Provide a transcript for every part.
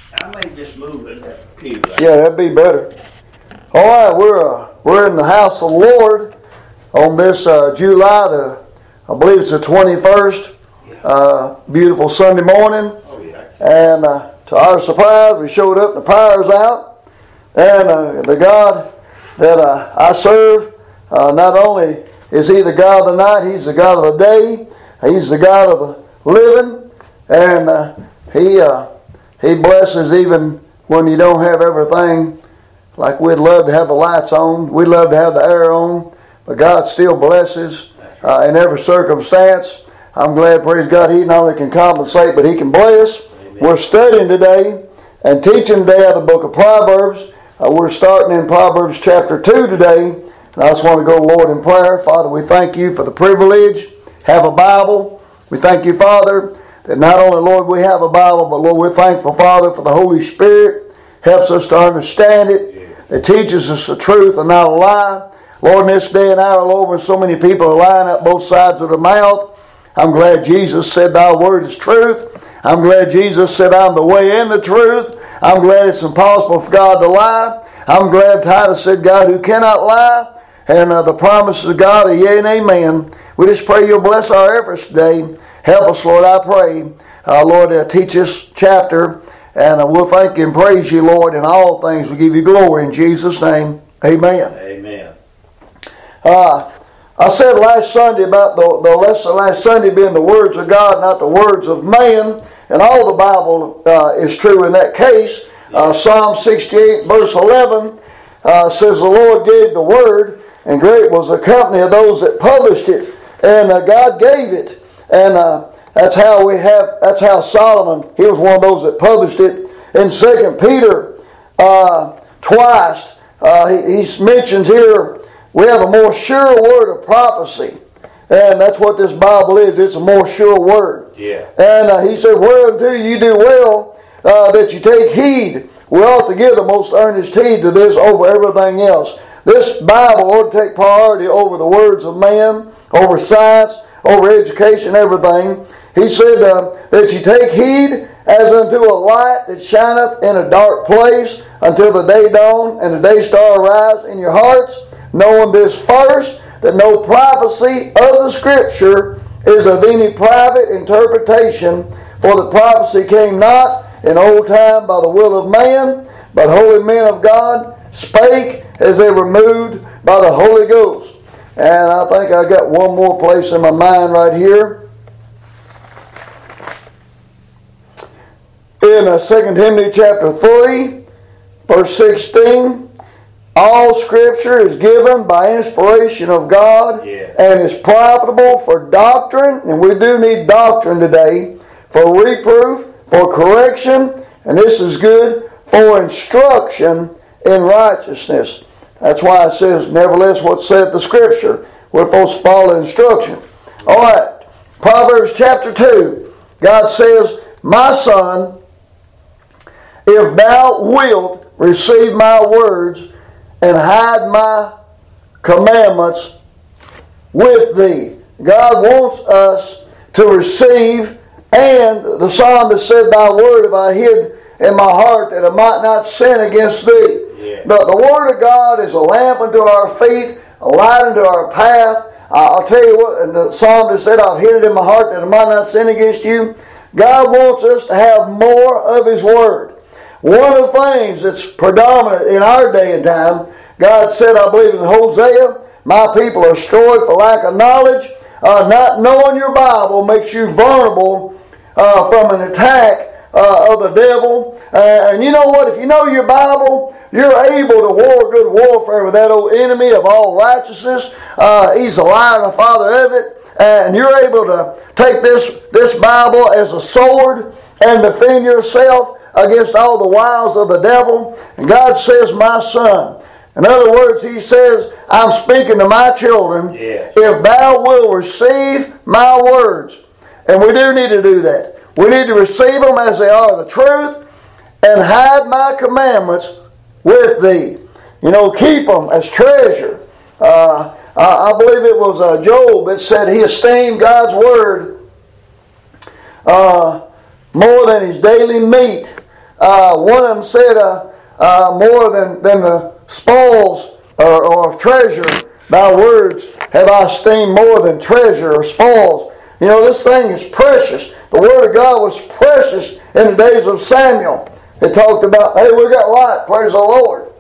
I may just move in that pew. Yeah, that'd be better. All right, we're in the house of the Lord on this July I believe it's the 21st. Beautiful Sunday morning. Oh, yeah. And to our surprise, we showed up, the power's out. And the God that I serve, not only is He the God of the night, He's the God of the day. He's the God of the living. And He blesses even when you don't have everything. Like we'd love to have the lights on. We'd love to have the air on. But God still blesses in every circumstance. I'm glad, praise God, He not only can compensate, but He can bless. Amen. We're studying today and teaching today out of the book of Proverbs. We're starting in Proverbs chapter 2 today. And I just want to go, Lord, in prayer. Father, we thank You for the privilege have a Bible. We thank You, Father, that not only, Lord, we have a Bible, but, Lord, we're thankful, Father, for the Holy Spirit. Helps us to understand it. It teaches us the truth and not a lie. Lord, in this day and hour, Lord, when so many people are lying up both sides of their mouth, I'm glad Jesus said Thy word is truth. I'm glad Jesus said I'm the way and the truth. I'm glad it's impossible for God to lie. I'm glad Titus said God who cannot lie. And the promises of God are yea and amen. We just pray You'll bless our efforts today. Help us, Lord, I pray. Lord, teach this chapter. And we'll thank You and praise You, Lord, in all things. We give You glory in Jesus' name. Amen. Amen. I said last Sunday about the lesson last Sunday being the words of God, not the words of man. And all the Bible is true in that case. Psalm 68 verse 11 says, The Lord gave the word, and great was the company of those that published it. And God gave it. And that's how Solomon, he was one of those that published it. In 2 Peter, twice, he mentions here, we have a more sure word of prophecy. And that's what this Bible is. It's a more sure word. Yeah. And he said, Whereunto you do well that you take heed. We ought to give the most earnest heed to this over everything else. This Bible ought to take priority over the words of man, over science, over education, everything. He said that you take heed as unto a light that shineth in a dark place until the day dawn and the day star arise in your hearts, knowing this first, that no prophecy of the Scripture is of any private interpretation, for the prophecy came not in old time by the will of man, but holy men of God spake as they were moved by the Holy Ghost. And I think I got one more place in my mind right here. In 2 Timothy chapter 3, verse 16, all Scripture is given by inspiration of God and is profitable for doctrine, and we do need doctrine today, for reproof, for correction, and this is good, for instruction in righteousness. That's why it says, nevertheless, what saith the Scripture. We're supposed to follow instruction. All right, Proverbs chapter 2, God says, My son, if thou wilt receive my words and hide my commandments with thee. God wants us to receive, and the psalmist said, Thy word have I hid in my heart that I might not sin against thee. Yeah. The word of God is a lamp unto our feet, a light unto our path. I'll tell you what, and the psalmist said, I've hid it in my heart that I might not sin against you. God wants us to have more of His word. One of the things that's predominant in our day and time, God said, I believe in Hosea, my people are destroyed for lack of knowledge. Not knowing your Bible makes you vulnerable from an attack of the devil. And you know what? If you know your Bible, you're able to war good warfare with that old enemy of all righteousness. He's a liar and the father of it. And you're able to take this Bible as a sword and defend yourself against all the wiles of the devil. And God says, my son. In other words, He says, I'm speaking to my children. Yeah. If thou wilt receive my words. And we do need to do that. We need to receive them as they are the truth and hide my commandments with thee. You know, keep them as treasure. I believe it was Job that said he esteemed God's word more than his daily meat. One of them said, more than the spoils or treasure, thy words have I esteemed more than treasure or spoils. You know, this thing is precious. The Word of God was precious in the days of Samuel. It talked about, hey, we got light, praise the Lord.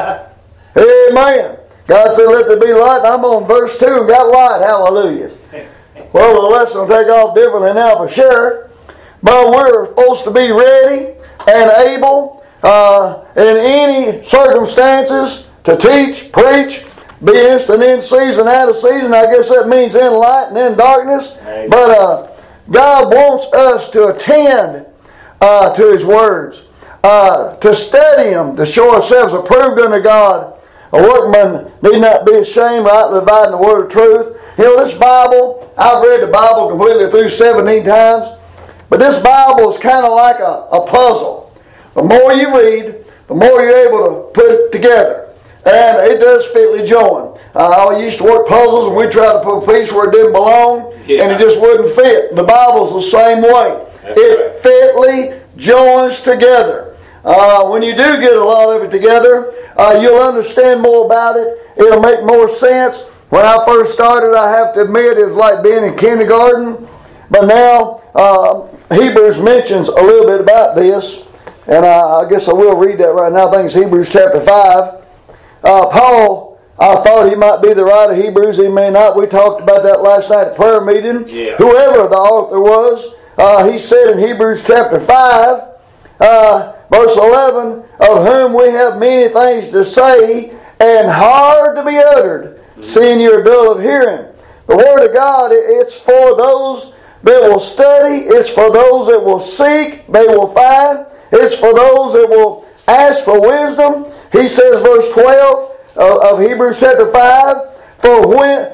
Amen. God said, let there be light. And I'm on verse 2 and got light. Hallelujah. Well, the lesson will take off differently now for sure. But we're supposed to be ready and able in any circumstances to teach, preach, be instant in season, out of season. I guess that means in light and in darkness. Amen. But God wants us to attend to His words, to study Him, to show ourselves approved unto God. A workman need not be ashamed, rightly dividing the word of truth. You know, this Bible, I've read the Bible completely through 17 times, but this Bible is kind of like a puzzle. The more you read, the more you're able to put it together. And it does fitly join. I used to work puzzles and we tried to put a piece where it didn't belong, and it just wouldn't fit. The Bible's the same way. It fitly joins together. When you do get a lot of it together, you'll understand more about it. It'll make more sense. When I first started, I have to admit, it was like being in kindergarten. But now, Hebrews mentions a little bit about this. And I guess I will read that right now. I think it's Hebrews chapter 5. Paul, I thought he might be the writer of Hebrews. He may not. We talked about that last night at prayer meeting. Yeah. Whoever the author was, he said in Hebrews chapter 5, verse 11, of whom we have many things to say and hard to be uttered, seeing you're dull of hearing. The Word of God, it's for those that will study. It's for those that will seek, they will find. It's for those that will ask for wisdom. He says, verse 12 of Hebrews chapter 5, for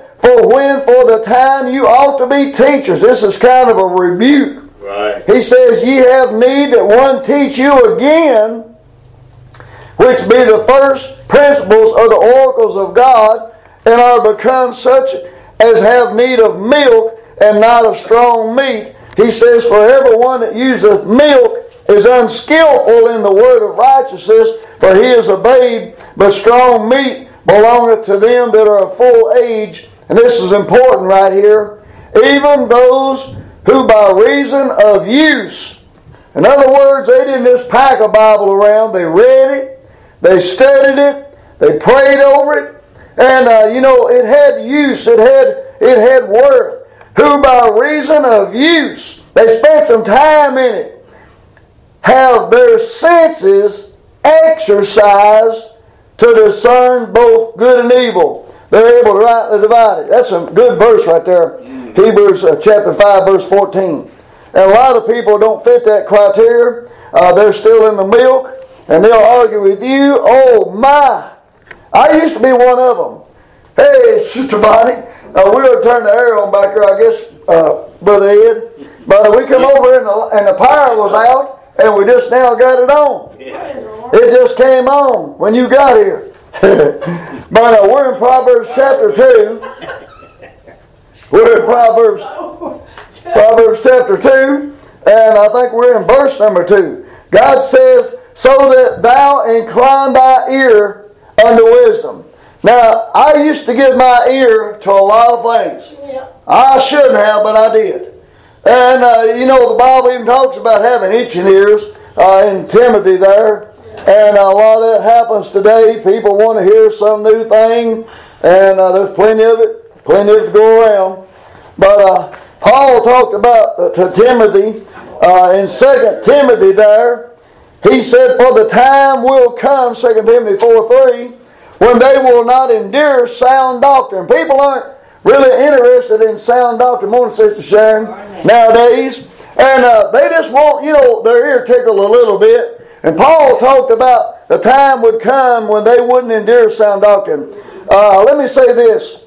the time you ought to be teachers. This is kind of a rebuke. Right. He says, ye have need that one teach you again, which be the first principles of the oracles of God, and are become such as have need of milk and not of strong meat. He says, for everyone that useth milk is unskillful in the word of righteousness, for he is a babe, but strong meat belongeth to them that are of full age. And this is important right here. Even those who by reason of use, in other words, they didn't just pack a Bible around, they read it, they studied it, they prayed over it, and it had use, it had worth. Who by reason of use, they spent some time in it, have their senses exercised to discern both good and evil. They're able to rightly divide it. That's a good verse right there. Hebrews chapter 5 verse 14. And a lot of people don't fit that criteria. They're still in the milk, and they'll argue with you. Oh my! I used to be one of them. Hey, Sister Bonnie, we'll turn the air on back here, I guess, Brother Ed. But we come over and the power was out, and we just now got it on. Yeah. It just came on when you got here. But we're in Proverbs chapter 2. We're in Proverbs chapter 2, and I think we're in verse number 2. God says, so that thou incline thy ear unto wisdom. Now, I used to give my ear to a lot of things. Yeah. I shouldn't have, but I did. And, the Bible even talks about having itching ears in Timothy there. Yeah. And a lot of that happens today. People want to hear some new thing, and there's plenty of it to go around. But Paul talked about to Timothy in 2 Timothy there. He said, for the time will come, 2 Timothy 4:3, when they will not endure sound doctrine. People aren't really interested in sound doctrine. Morning, Sister Sharon, nowadays. And they just want, their ear tickled a little bit. And Paul talked about the time would come when they wouldn't endure sound doctrine. Let me say this.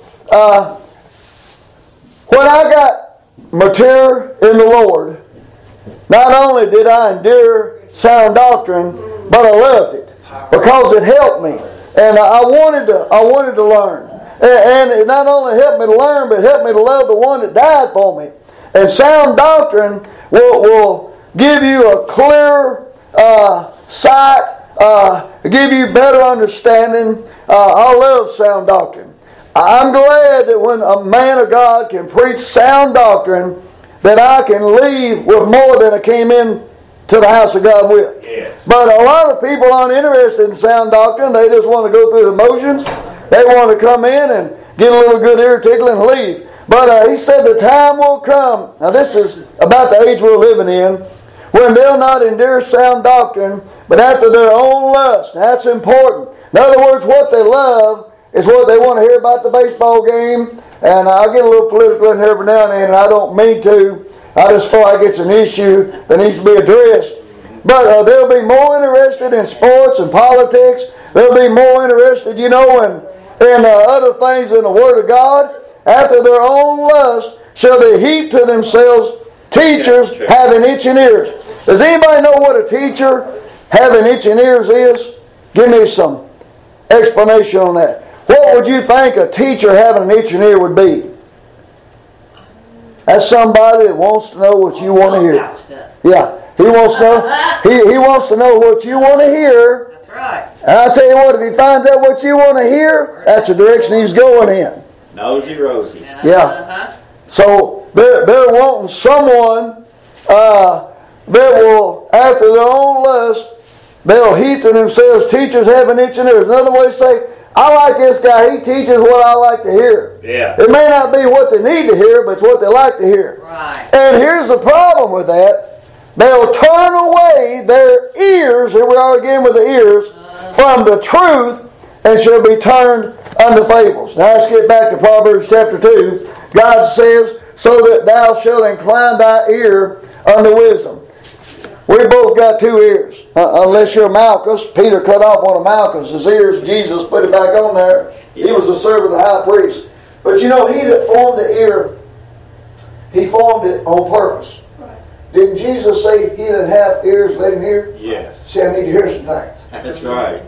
When I got mature in the Lord, not only did I endure sound doctrine, but I loved it because it helped me. And I wanted to learn. And it not only helped me to learn, but it helped me to love the one that died for me. And sound doctrine will give you a clear sight, give you better understanding. I love sound doctrine. I'm glad that when a man of God can preach sound doctrine, that I can leave with more than I came in to the house of God with. Yeah. But a lot of people aren't interested in sound doctrine. They just want to go through the motions. They want to come in and get a little good ear tickle and leave. But he said the time will come. Now this is about the age we're living in, when they'll not endure sound doctrine, but after their own lust. Now, that's important. In other words, what they love is what they want to hear about the baseball game. And I get a little political in here every now and then, and I don't mean to. I just feel like it's an issue that needs to be addressed. But they'll be more interested in sports and politics. They'll be more interested, in other things than the Word of God. After their own lust shall they heap to themselves teachers having itching ears. Does anybody know what a teacher having itching ears is? Give me some explanation on that. What would you think a teacher having an itching ear would be? That's somebody that wants to know what you want to hear. Yeah, he wants to know. He wants to know what you want to hear. That's right. And I tell you what, if he finds out what you want to hear, that's the direction he's going in. Nosy Rosie. Yeah. So they're wanting someone that will, after their own lust, they'll heap to themselves teachers having itching ears. Another way to say, I like this guy. He teaches what I like to hear. Yeah. It may not be what they need to hear, but it's what they like to hear. Right. And here's the problem with that. They'll turn away their ears, here we are again with the ears, from the truth, and shall be turned unto fables. Now let's get back to Proverbs chapter 2. God says, so that thou shalt incline thy ear unto wisdom. We both got two ears. Unless you're Malchus. Peter cut off one of Malchus' ears. Jesus put it back on there. He was a servant of the high priest. But he that formed the ear, he formed it on purpose. Right. Didn't Jesus say, he that hath ears, let him hear? Yes. See, I need to hear some things. That's right.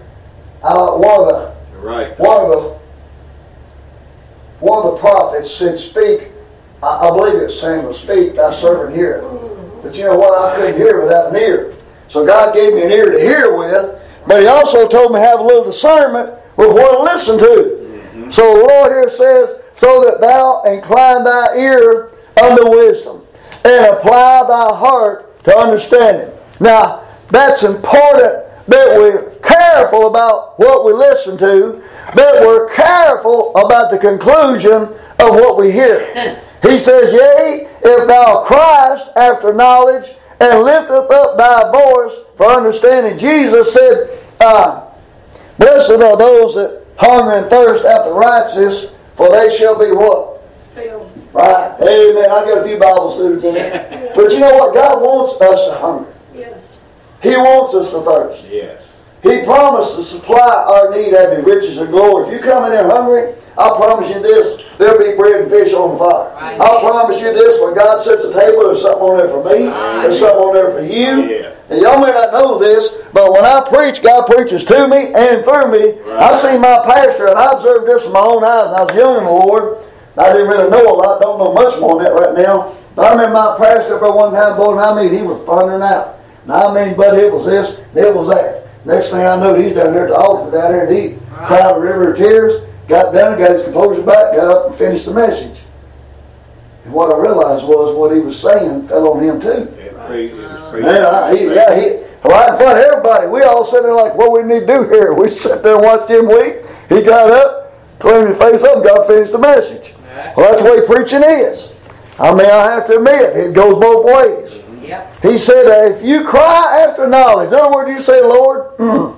One of the prophets said, speak. I believe it's Samuel, speak, thy servant heareth. But you know what? I couldn't hear without an ear. So God gave me an ear to hear with, but He also told me to have a little discernment with what to listen to. Mm-hmm. So the Lord here says, so that thou incline thy ear unto wisdom, and apply thy heart to understanding. Now, that's important that we're careful about what we listen to, that we're careful about the conclusion of what we hear. He says, yea, if thou criest after knowledge, and lifteth up thy voice for understanding. Jesus said, blessed are those that hunger and thirst after righteousness, for they shall be what? Filled. Right. Amen. I got a few Bible students in there. But you know what? God wants us to hunger. Yes. He wants us to thirst. Yes. He promised to supply our need out of His riches and glory. If you come in here hungry, I promise you this, there'll be bread and fish on the fire. Right. I promise you this, when God sets a table, there's something on there for me, there's something on there for you. Yeah. And y'all may not know this, but when I preach, God preaches to me and through me. Right. I've seen my pastor, and I observed this with my own eyes when I was young in the Lord. I didn't really know a lot, don't know much more than that right now. But I remember my pastor up there one time, boy, and he was thundering out. And but it was this, and it was that. Next thing I know, he's down there at the altar, down there, and he cried a river of tears, got down, got his composure back, got up and finished the message. And what I realized was what he was saying fell on him too. He right in front of everybody. We all sitting there like, what we need to do here? We sat there and watched him weep. He got up, cleaned his face up, and got finished the message. Well, that's the way preaching is. I have to admit, it goes both ways. Yep. He said, if you cry after knowledge, in other words, you say, Lord,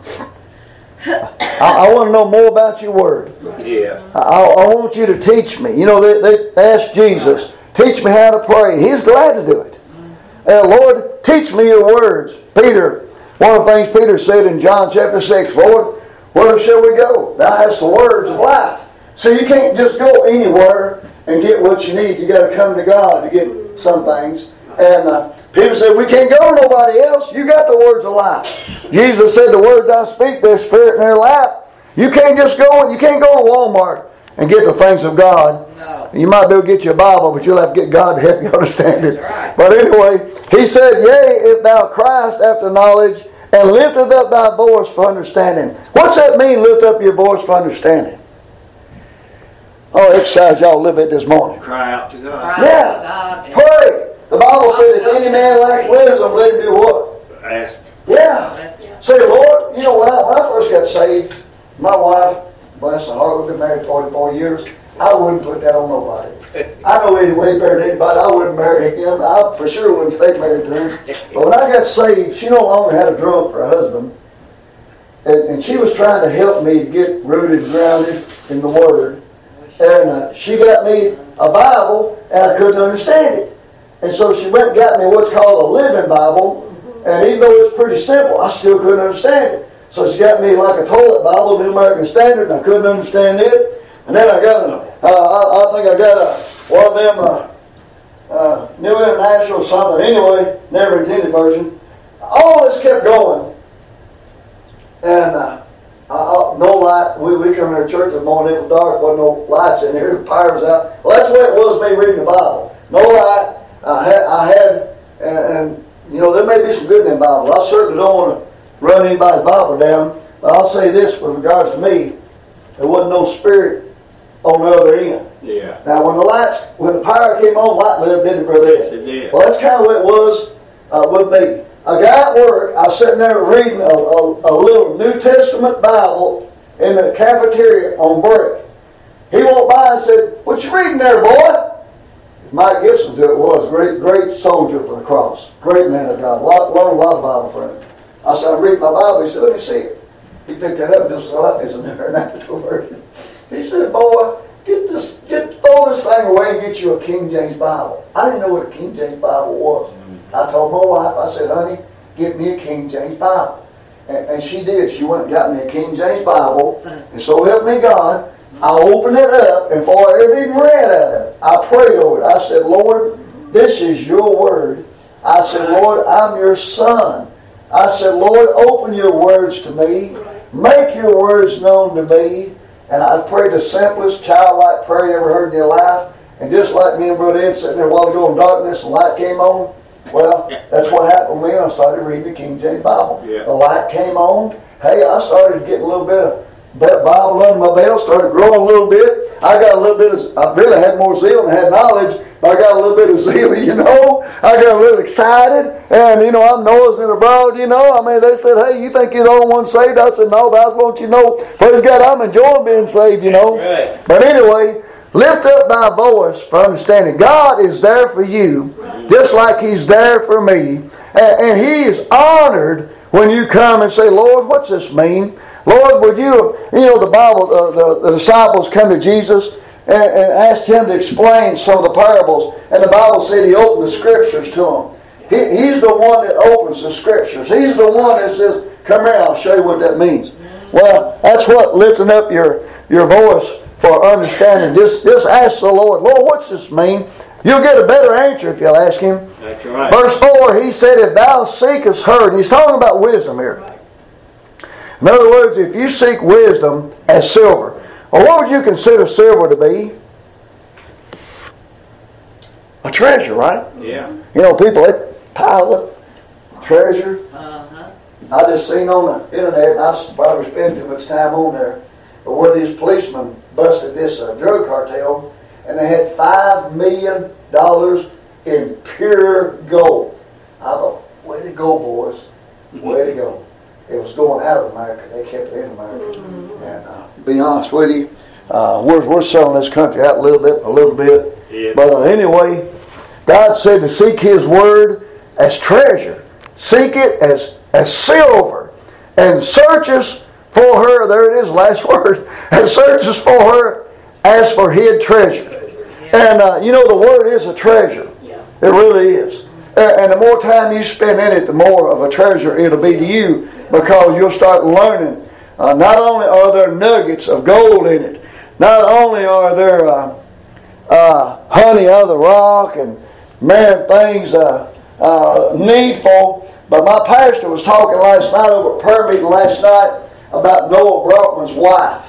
I want to know more about your word. Yeah. I want you to teach me. They asked Jesus, teach me how to pray. He's glad to do it. Lord, teach me your words. Peter, one of the things Peter said in John chapter 6, Lord, where shall we go? Thou hast the words of life. So you can't just go anywhere and get what you need. You got to come to God to get some things. And Peter said, we can't go to nobody else. You got the words of life. Jesus said, the words I speak, their spirit and their life. You can't just go, you can't go to Walmart and get the things of God. No. You might be able to get you a Bible, but you'll have to get God to help you understand it. Right. But anyway, he said, yea, if thou criest after knowledge, and lifteth up thy voice for understanding. What's that mean, lift up your voice for understanding? Oh, exercise y'all a little bit this morning. Cry out to God. Yeah. Pray. The Bible said if any man lack wisdom, let him do what? Ask. Yeah. Say, Lord, you know, when I first got saved, my wife, bless her heart, we've been married 44 years. I wouldn't put that on nobody. I know Eddie way better than anybody. I wouldn't marry him. I for sure wouldn't stay married to him. But when I got saved, she no longer had a drunk for a husband. And she was trying to help me get rooted and grounded in the Word. And she got me a Bible, and I couldn't understand it. And so she went and got me what's called a Living Bible. And even though it's pretty simple, I still couldn't understand it. So she got me like a toilet Bible, New American Standard, and I couldn't understand it. And then I got I think I got one of them New International something. Anyway, never intended version. All this kept going. And no light. We come to church in the morning, it was dark, wasn't no lights in here, the power was out. Well, that's the way it was me reading the Bible. No light. I had, and you know, there may be some good in that Bible. I certainly don't want to run anybody's Bible down, but I'll say this with regards to me, there wasn't no spirit on the other end. Yeah. Now, when the power came on, light lived, didn't it, Brother Ed? Yes, it did. Well, that's kind of what it was with me. A guy at work, I was sitting there reading a little New Testament Bible in the cafeteria on break. He walked by and said, "What you reading there, boy?" Mike Gibson it was, great soldier for the cross. Great man of God. Learned a lot of Bible from him. I said, "I'm reading my Bible." He said, "Let me see it." He picked that up and just said, "That isn't there." And afterward, he said, "Boy, throw this thing away and get you a King James Bible." I didn't know what a King James Bible was. I told my wife, I said, "Honey, get me a King James Bible." And she did. She went and got me a King James Bible. And so help me God, I opened it up, and before I ever even read out of it, I prayed over it. I said, "Lord, this is your word." I said, "Lord, I'm your son." I said, "Lord, open your words to me. Make your words known to me." And I prayed the simplest childlike prayer you ever heard in your life. And just like me and Brother Ed sitting there a while ago in darkness and light came on, well, that's what happened with me. I started reading the King James Bible. Yeah. The light came on. Hey, I started getting a little bit of Bible under my belt, started growing a little bit. I got a little bit of, I really had more zeal than I had knowledge, but I got a little bit of zeal, you know. I got a little excited, and, you know, I'm nosing abroad, you know. I mean, they said, "Hey, you think you're the only one saved?" I said, "No, but I just want you to know, praise God, I'm enjoying being saved, you know." Right. But anyway, lift up thy voice for understanding. God is there for you, just like He's there for me. And He is honored when you come and say, "Lord, what's this mean? Lord, would you," you know, the Bible, the disciples come to Jesus and asked Him to explain some of the parables. And the Bible said He opened the Scriptures to them. He's the one that opens the Scriptures. He's the one that says, "Come here, I'll show you what that means." Well, that's what lifting up your voice for understanding. Just ask the Lord, "Lord, what's this mean?" You'll get a better answer if you'll ask Him. That's right. Verse 4, He said, "If thou seekest her," and He's talking about wisdom here. In other words, if you seek wisdom as silver, or what would you consider silver to be? A treasure, right? Yeah. You know, people, they pile up treasure. I just seen on the internet, and I probably spend too much time on there, but where these policemen busted this drug cartel, and they had $5 million in pure gold. I thought, way to go, boys. Way to go. It was going out of America. They kept it in America. And to be honest with you, we're selling this country out a little bit. Yeah. But anyway, God said to seek His Word as treasure. Seek it as silver. And searches for her, there it is, last word, and searches for her as for hid treasure. And you know, the Word is a treasure. It really is. And the more time you spend in it, the more of a treasure it'll be to you, because you'll start learning. Not only are there nuggets of gold in it, not only are there honey out of the rock and man things needful, but my pastor was talking last night over at prayer meeting last night about Noah Brockman's wife.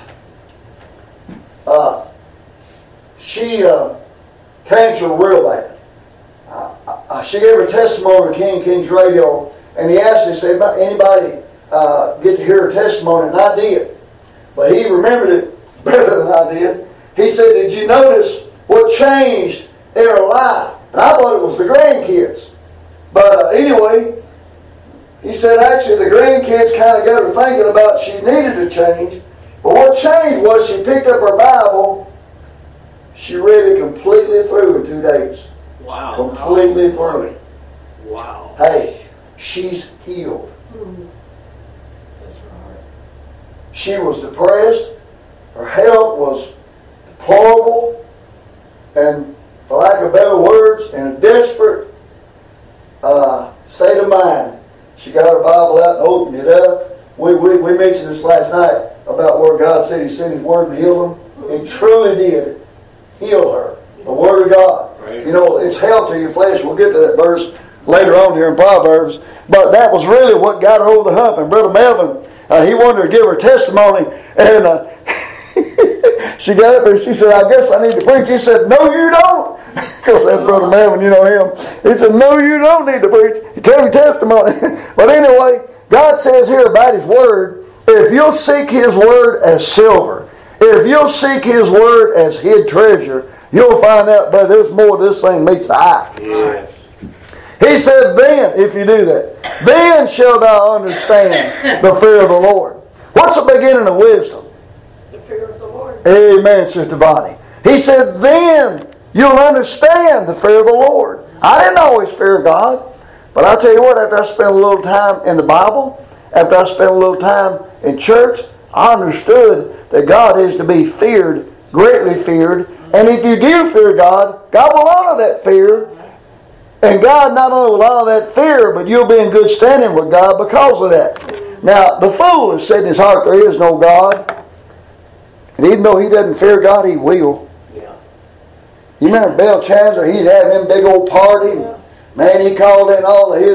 She cancer real bad. She gave her testimony to King King's Radio, and he asked me, said, anybody get to hear her testimony? And I did. But he remembered it better than I did. He said, did you notice what changed in her life? And I thought it was the grandkids. But anyway, he said actually the grandkids kind of got her thinking about she needed to change. But what changed was she picked up her Bible. She read it completely through in 2 days. Wow. Completely through. Wow. Hey, she's healed. That's right. She was depressed. Her health was deplorable. And for lack of better words, in a desperate state of mind, she got her Bible out and opened it up. We mentioned this last night about where God said He sent His Word to heal them. It truly did heal her. The Word of God. Right. You know, it's health to your flesh. We'll get to that verse later on here in Proverbs. But that was really what got her over the hump. And Brother Melvin, he wanted to give her testimony. And she got up there and she said, I guess I need to preach. He said, no, you don't. Because that's Brother Melvin, you know him. He said, no, you don't need to preach. You tell your testimony. But anyway, God says here about His Word, if you'll seek His Word as silver, if you'll seek His Word as hid treasure, you'll find out that there's more to this thing meets the eye. Yes. He said, then, if you do that, then shall thou understand the fear of the Lord. What's the beginning of wisdom? The fear of the Lord. Amen, Sister Bonnie. He said, then you'll understand the fear of the Lord. I didn't always fear God. But I tell you what, after I spent a little time in the Bible, after I spent a little time in church, I understood that God is to be feared, greatly feared. And if you do fear God, God will honor that fear. And God not only will honor that fear, but you'll be in good standing with God because of that. Now, the fool has said in his heart, there is no God. And even though he doesn't fear God, he will. Yeah. You remember Belshazzar? He's having them big old party. Man, he called in all of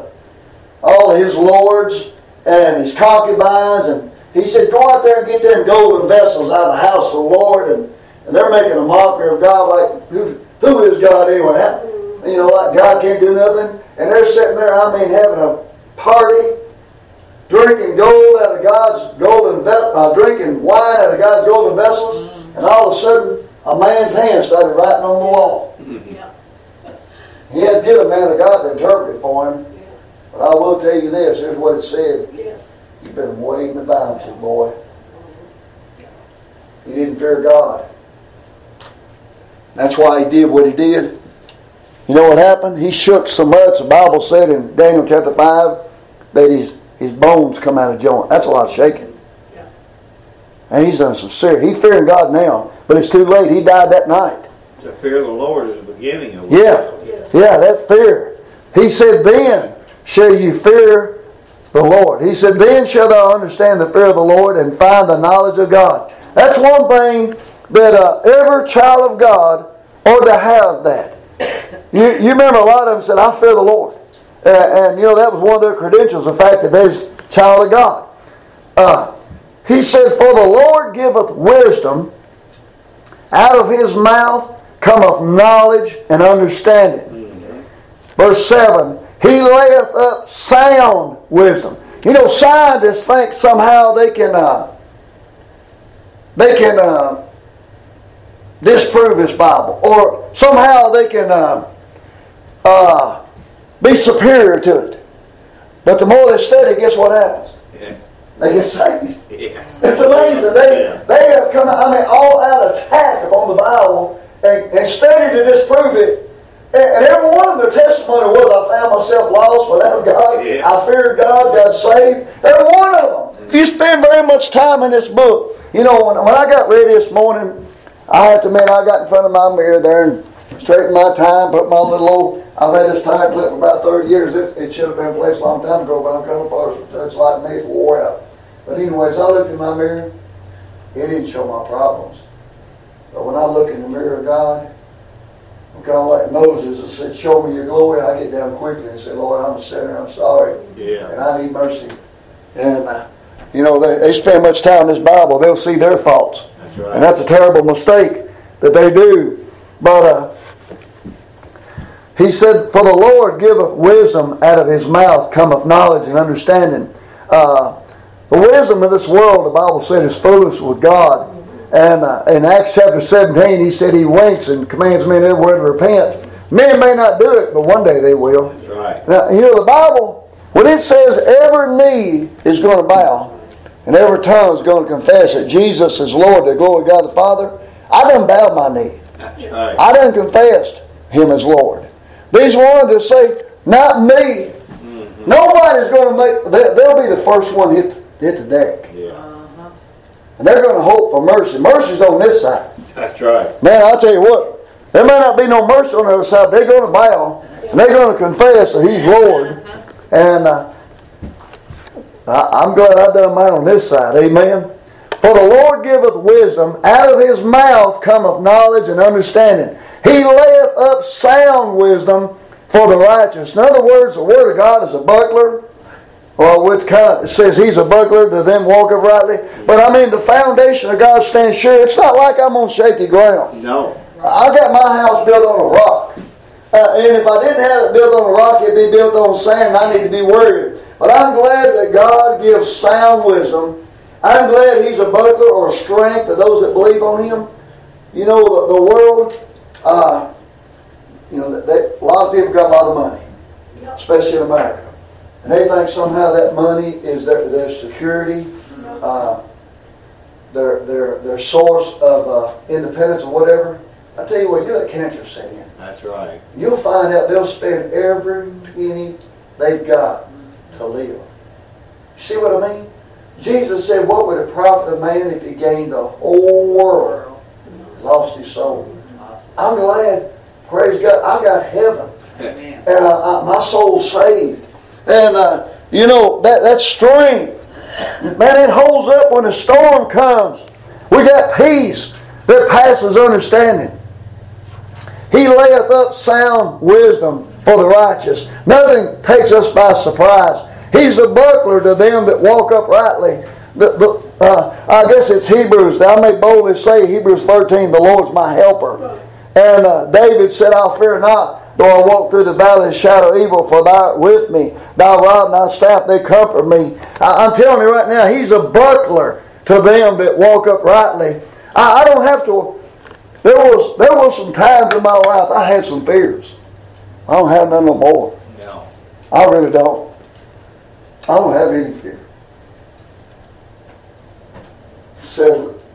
his lords and his concubines, and he said, go out there and get them golden vessels out of the house of the Lord. And they're making a mockery of God, like, who is God anyway? You know, like God can't do nothing. And they're sitting there, having a party, drinking gold out of God's golden drinking wine out of God's golden vessels. And all of a sudden, a man's hand started writing on the wall. Yeah. He had to get a man of God to interpret it for him. Yeah. But I will tell you this, here's what it said. Yes. You've been waiting about you, boy. He didn't fear God. That's why he did what he did. You know what happened? He shook so much, the Bible said in Daniel chapter 5, that his bones come out of joint. That's a lot of shaking. Yeah. And he's done some serious. He's fearing God now, but it's too late. He died that night. The fear of the Lord is the beginning of Yeah. Yes. Yeah, that fear. He said, then shall you fear the Lord. He said, then shall thou understand the fear of the Lord and find the knowledge of God. That's one thing that every child of God ought to have that. You remember a lot of them said, I fear the Lord. And you know, that was one of their credentials, the fact that they're a child of God. He said, for the Lord giveth wisdom, out of His mouth cometh knowledge and understanding. Verse 7, He layeth up sound wisdom. You know, scientists think somehow they can disprove His Bible, or somehow they can be superior to it. But the more they study, guess what happens? Yeah. They get saved. Yeah. It's amazing. They have come all out attack upon the Bible and studied to disprove it. And every one of their testimony was, I found myself lost without God. Yeah. I feared God, got saved. Every one of them. If you spend very much time in this book, you know, when I got ready this morning, I have to admit, I got in front of my mirror there and straightened my tie, put my little old, I've had this tie clip for about 30 years. It should have been placed a long time ago, but I'm kind of partial to it. It's like me, it's wore out. But anyways, I looked in my mirror. It didn't show my problems. But when I look in the mirror of God, I'm kind of like Moses that said, show me your glory. I get down quickly and say, Lord, I'm a sinner, I'm sorry. Yeah. And I need mercy. And, you know, they spend much time in this Bible, they'll see their faults. That's right. And that's a terrible mistake that they do. But He said, "For the Lord giveth wisdom, out of His mouth cometh knowledge and understanding." The wisdom of this world, the Bible said, is foolish with God. And in Acts chapter 17, He said He winks and commands men everywhere to repent. Men may not do it, but one day they will. That's right. Now, you know, the Bible, when it says every knee is going to bow and every tongue is going to confess that Jesus is Lord, the glory of God the Father, I done bowed my knee. That's right. I done confessed Him as Lord. These ones that say, "Not me," nobody's going to make, they'll be the first one to hit the deck. Yeah. And they're going to hope for mercy. Mercy's on this side. That's right. Man, I'll tell you what, there may not be no mercy on the other side. They're going to bow. And they're going to confess that He's Lord. And I'm glad I've done mine on this side. Amen. "For the Lord giveth wisdom, out of His mouth cometh knowledge and understanding. He layeth up sound wisdom for the righteous." In other words, the Word of God is a buckler. Well, it says He's a buckler to them walk uprightly. But I mean, the foundation of God stands sure. It's not like I'm on shaky ground. No. I got my house built on a rock. And if I didn't have it built on a rock, it'd be built on sand, and I need to be worried. But I'm glad that God gives sound wisdom. I'm glad He's a buckler or a strength to those that believe on Him. You know, the world, a lot of people got a lot of money, especially in America. And they think somehow that money is their security, their source of independence or whatever. I tell you what, you let cancer set in. That's right. You'll find out they'll spend every penny they've got to live. See what I mean? Jesus said, "What would it profit a man if he gained the whole world, lost his soul?" I'm glad, praise God, I got heaven. And my soul's saved. And, that strength, man, it holds up when the storm comes. We got peace that passes understanding. He layeth up sound wisdom for the righteous. Nothing takes us by surprise. He's a buckler to them that walk uprightly. I guess it's Hebrews. I may boldly say, Hebrews 13, "The Lord's my helper." And David said, "I'll fear not, though I walk through the valley of the shadow of evil, for Thou art with me. Thy rod and Thy staff, they comfort me." I'm telling you right now, He's a buckler to them that walk uprightly. I don't have to. There was some times in my life I had some fears. I don't have none no more. No. I really don't. I don't have any fear. Settle it.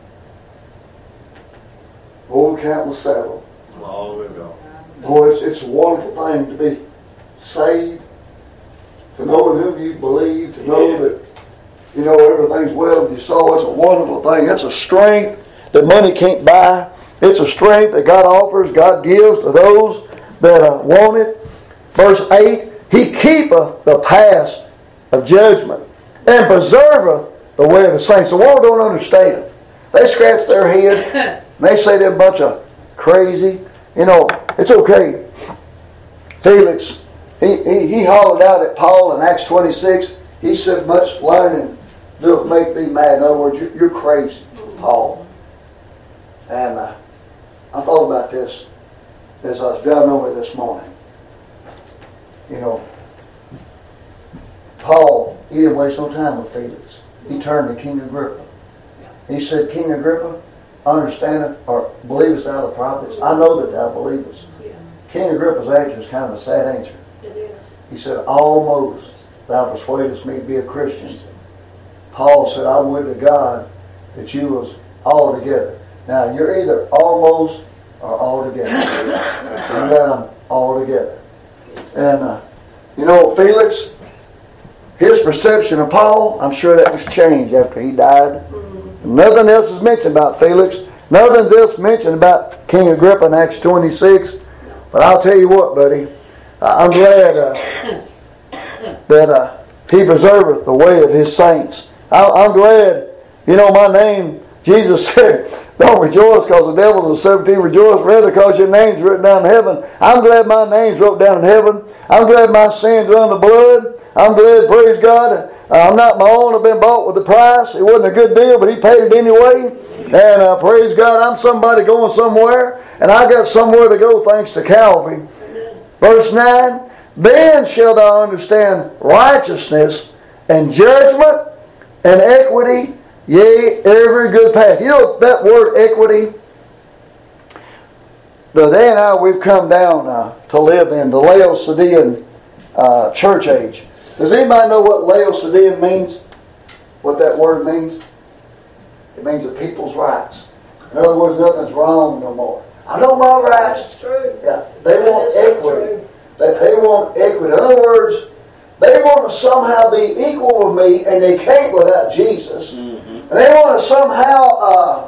Old account was settled. Long ago. Boy, it's a wonderful thing to be saved, to know in whom you believe, to know that everything's well with your soul. It's a wonderful thing. It's a strength that money can't buy. It's a strength that God offers, God gives to those that want it. Verse 8, "He keepeth the paths of judgment and preserveth the way of the saints." The world don't understand. They scratch their head and they say they're a bunch of crazy. It's okay. Felix, he hollered out at Paul in Acts 26. He said, "Much learning doeth make thee mad." In other words, you're crazy, Paul. And I thought about this as I was driving over this morning. Paul, he didn't waste no time with Felix. He turned to King Agrippa. He said, "King Agrippa, understandeth or believest thou the prophets? I know that thou believest." King Agrippa's answer is kind of a sad answer. It is. He said, "Almost thou persuadest me to be a Christian." Paul said, "I would to God that you was all together." Now, you're either almost or all together. I'm glad I'm all together. And, Felix, his perception of Paul, I'm sure that was changed after he died. Nothing else is mentioned about Felix. Nothing else mentioned about King Agrippa in Acts 26. But I'll tell you what, buddy. I'm glad that He preserveth the way of His saints. I'm glad, my name, Jesus said, "Don't rejoice because the devil is a 17. Rejoice rather because your name's written down in heaven." I'm glad my name's wrote down in heaven. I'm glad my sins are under the blood. I'm glad, praise God, I'm not my own. I've been bought with a price. It wasn't a good deal, but He paid it anyway. And praise God, I'm somebody going somewhere. And I got somewhere to go thanks to Calvary. Verse 9, then shalt thou understand righteousness and judgment and equity, yea, every good path. You know that word equity? The day and I, we've come down to live in the Laodicean church age. Does anybody know what Laodicean means? What that word means? It means the people's rights. In other words, nothing's wrong no more. I know my rights. That's true. Yeah, they want That is so equity. true. They want equity. In other words, they want to somehow be equal with me, and they can't without Jesus. And they want to somehow,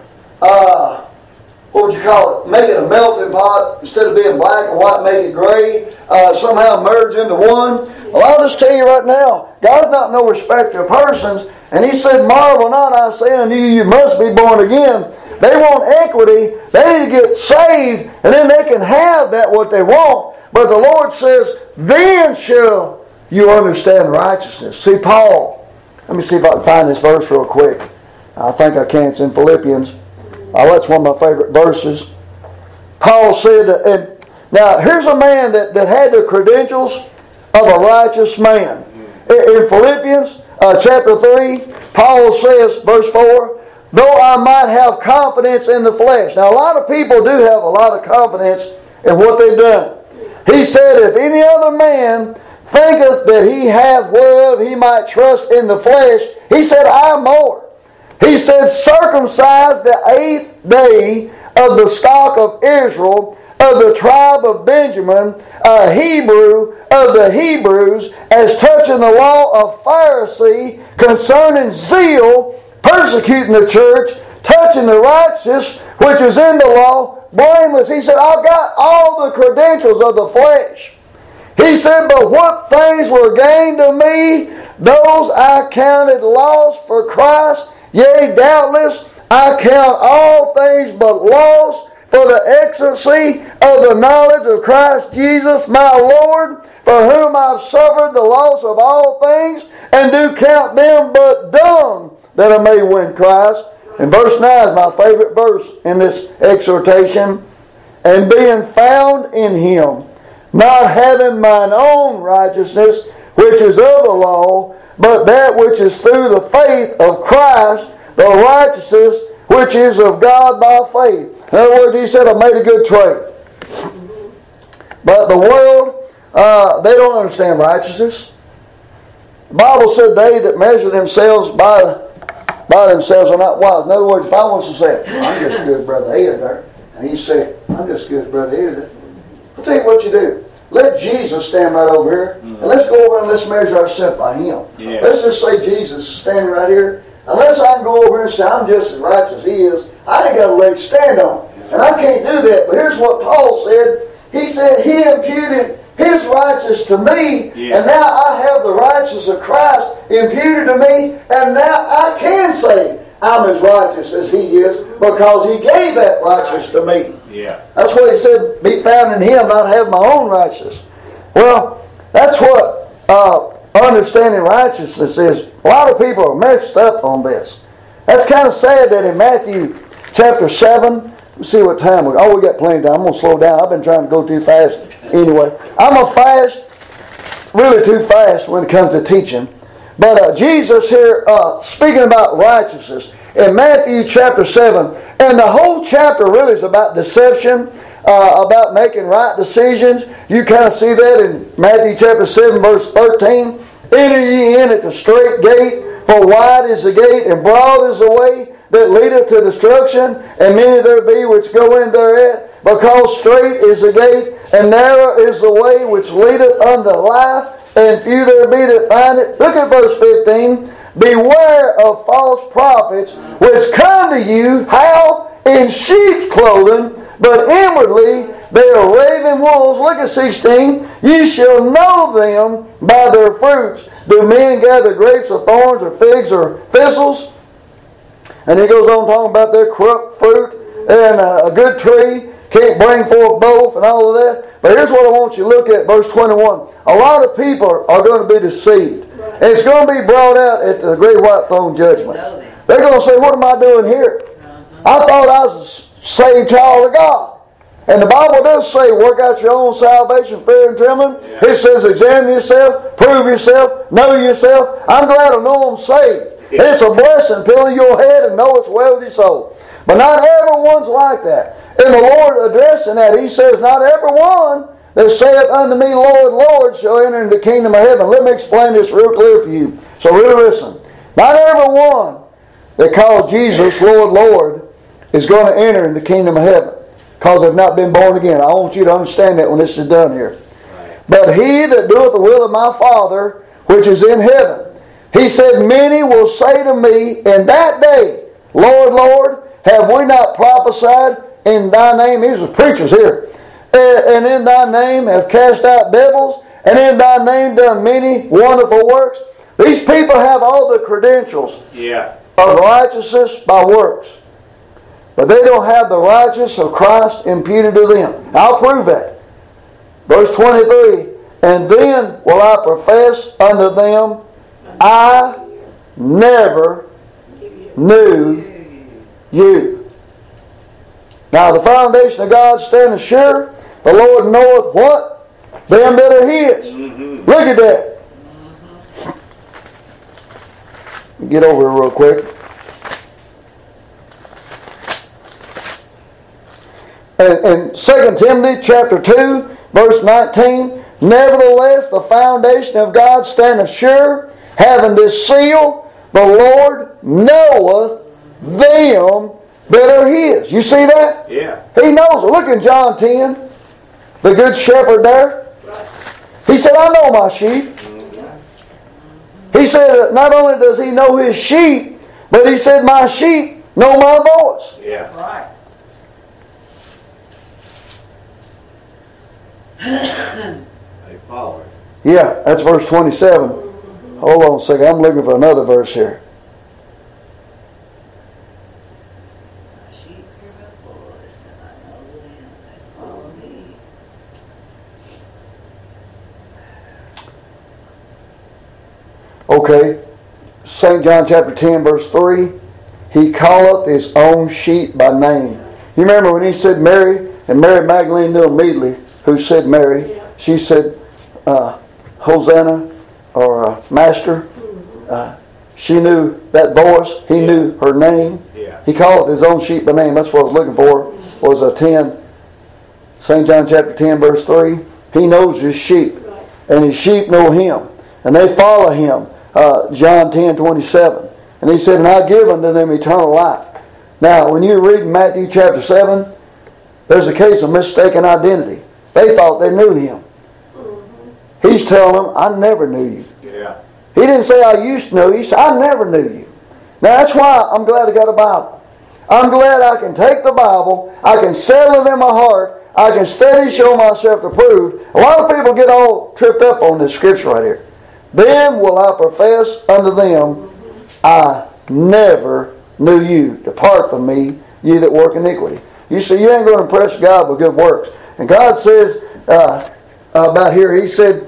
what would you call it? Make it a melting pot. Instead of being black and white, make it gray. Somehow merge into one. Well, I'll just tell you right now, God's not no respecter of persons. And He said, marvel not, I say unto you, you must be born again. They want equity. They need to get saved, and then they can have that what they want. But the Lord says, then shall you understand righteousness. See, Paul, let me see if I can find this verse real quick. I think I can. It's in Philippians. That's one of my favorite verses. Paul said, and now here's a man that had the credentials of a righteous man. In Philippians chapter 3, Paul says, verse 4, though I might have confidence in the flesh. Now a lot of people do have a lot of confidence in what they've done. He said, if any other man thinketh that he hath whereof he might trust in the flesh, he said, I more. He said, circumcised the 8th day of the stock of Israel, of the tribe of Benjamin, a Hebrew of the Hebrews, as touching the law of Pharisee, concerning zeal, persecuting the church, touching the righteous, which is in the law, blameless. He said, I've got all the credentials of the flesh. He said, but what things were gained to me, those I counted loss for Christ. Yea, doubtless, I count all things but loss for the excellency of the knowledge of Christ Jesus my Lord, for whom I've suffered the loss of all things, and do count them but dung, that I may win Christ. And verse 9 is my favorite verse in this exhortation. And being found in Him, not having mine own righteousness, which is of the law, but that which is through the faith of Christ, the righteousness which is of God by faith. In other words, he said, I made a good trade. But the world, they don't understand righteousness. The Bible said they that measure themselves by themselves are not wise. In other words, if I was to say, I'm just as good as Brother Ed there, and you say, I'm just as good as Brother Ed there, I'll tell you what you do. Let Jesus stand right over here, and let's go over and let's measure ourselves by Him. Yeah. Let's just say Jesus is standing right here. Unless I can go over here and say, I'm just as righteous as He is, I ain't got a leg to stand on. And I can't do that. But here's what Paul said. He said, He imputed His righteousness to me, and now I have the righteousness of Christ imputed to me, and now I can say I'm as righteous as He is because He gave that righteousness to me. Yeah. That's what He said, be found in Him, not have my own righteousness. Well, that's what understanding righteousness is. A lot of people are messed up on this. That's kind of sad that in Matthew chapter 7, let's see what time we got. Oh, we got plenty of time. I'm going to slow down. I've been trying to go too fast anyway. I'm going to fast, really too fast when it comes to teaching. But Jesus here, speaking about righteousness, in Matthew chapter 7, and the whole chapter really is about deception, about making right decisions. You kind of see that in Matthew chapter 7, verse 13. Enter ye in at the strait gate, for wide is the gate, and broad is the way that leadeth to destruction, and many there be which go in thereat, because strait is the gate, and narrow is the way which leadeth unto life, and few there be that find it. Look at verse 15. Beware of false prophets, which come to you, how? In sheep's clothing, but inwardly they are raven wolves. Look at 16. You shall know them by their fruits. Do men gather grapes of thorns, or figs, or thistles? And he goes on talking about their corrupt fruit, and a good tree can't bring forth both, and all of that. But here's what I want you to look at, verse 21. A lot of people are going to be deceived. And it's going to be brought out at the great white throne judgment. They're going to say, what am I doing here? I thought I was a saved child of God. And the Bible does say, work out your own salvation, fear and trembling. Yeah. It says, examine yourself, prove yourself, know yourself. I'm glad to know I'm saved. Yeah. It's a blessing, pilling your head and know it's well with your soul. But not everyone's like that. And the Lord addressing that, He says, not everyone that saith unto me, Lord, Lord, shall enter into the kingdom of heaven. Let me explain this real clear for you. So really listen. Not everyone that calls Jesus Lord, Lord is going to enter into the kingdom of heaven because they've not been born again. I want you to understand that when this is done here. Right. But he that doeth the will of my Father which is in heaven, He said, many will say to me in that day, Lord, Lord, have we not prophesied in Thy name? These are preachers here. And in Thy name have cast out devils, and in Thy name done many wonderful works. These people have all the credentials of righteousness by works. But they don't have the righteousness of Christ imputed to them. I'll prove that. Verse 23, and then will I profess unto them, I never knew you. Now the foundation of God standeth sure. The Lord knoweth what? Them that are His. Look at that. Get over here real quick. In 2 Timothy chapter 2, verse 19, nevertheless the foundation of God standeth sure, having this seal, the Lord knoweth them that are His. You see that? Yeah. He knows it. Look in John 10, the good shepherd there. He said, I know my sheep. He said, not only does He know His sheep, but He said, my sheep know my voice. Yeah. Right. They follow it. Yeah, that's verse 27. Hold on a second. I'm looking for another verse here. My sheep hear my voice, and I know them that follow me. Okay. St. John chapter 10, verse 3. He calleth His own sheep by name. You remember when He said Mary, and Mary Magdalene knew immediately who said Mary. Yeah. She said, Hosanna, or Master. She knew that voice. He knew her name. Yeah. He calleth His own sheep by name. That's what I was looking for. Was a 10. St. John chapter 10, verse 3. He knows His sheep. Right. And His sheep know Him. And they follow Him. John 10, 27. And He said, and I give unto them eternal life. Now, when you read Matthew chapter 7, there's a case of mistaken identity. They thought they knew Him. He's telling them, I never knew you. Yeah. He didn't say, I used to know you. He said, I never knew you. Now, that's why I'm glad I got a Bible. I'm glad I can take the Bible. I can settle it in my heart. I can steady show myself to prove. A lot of people get all tripped up on this scripture right here. Then will I profess unto them, I never knew you. Depart from me, ye that work iniquity. You see, you ain't going to impress God with good works. And God says about here, He said,